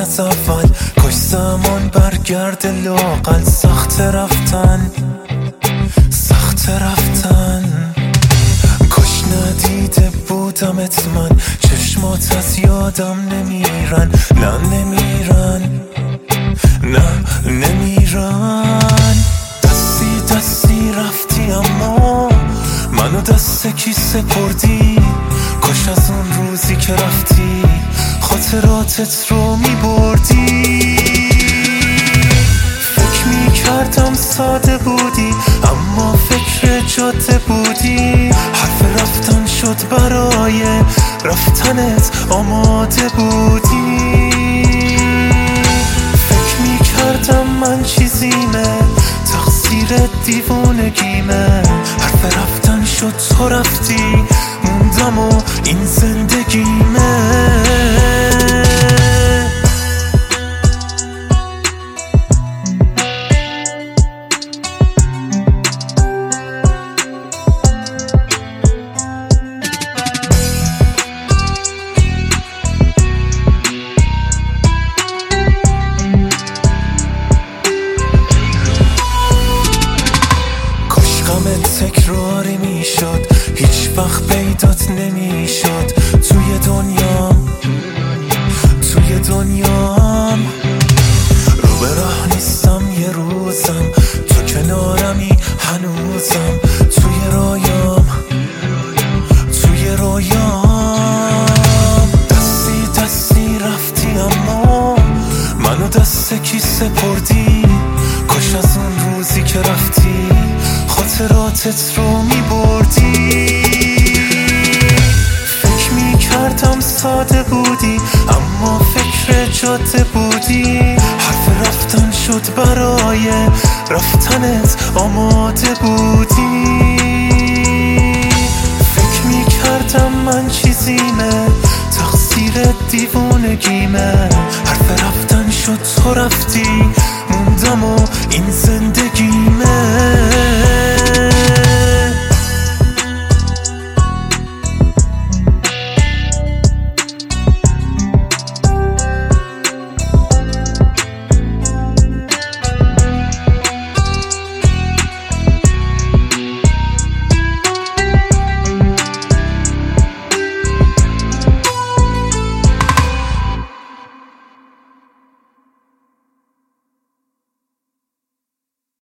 از اول. کاش زمان برگرد لاقل. سخت رفتن کاش ندیده بودمت من. چشمات از یادم نمیرن، نمیرن. دستی رفتی اما منو دست کی سپردی؟ کاش از اون روزی که رفتی خاطراتت رو میبردی. فکر میکردم ساده بودی اما فکر جاده بودی. حرف رفتن شد برای رفتنت آماده بودی. فکر میکردم من چیزیمه، تقصیر دیوونگیمه. حرف رفتن شد تو رفتی، موندم و این زندگیمه. تکراری میشد، هیچ وقت پیدات نمیشد. توی دنیام رو به راه نیستم. یه روزم تو کنارمی هنوزم. توی رویام دستی رفتی اما منو دست کی سپردی؟ کاش از اون روزی که رفتی خاطراتت رو میبردی. فکر میکردم ساده بودی اما فکر جاده بودی. حرف رفتن شد برای رفتنت آماده بودی. فکر میکردم من چیزیمه، تقصیر دیوونگیمه. حرف رفتن شد تو رفتی، موندم و این زندگیمه.